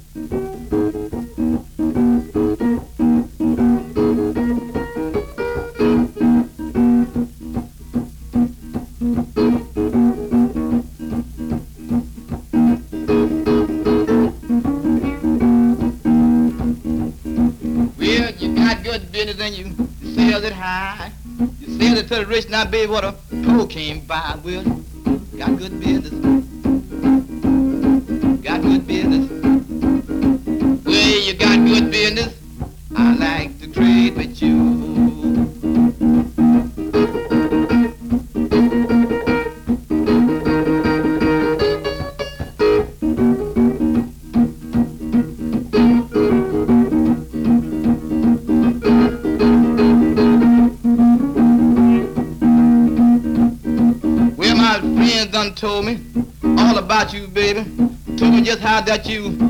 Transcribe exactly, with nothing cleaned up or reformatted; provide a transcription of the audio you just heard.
Well, you got good business and you sell it high. You sell it to the rich, now baby, what a poor came by. Well, got good business. Got good business. Well, you got good business. I like to trade with you. Well, my friends done told me all about you, baby. Told me just how that you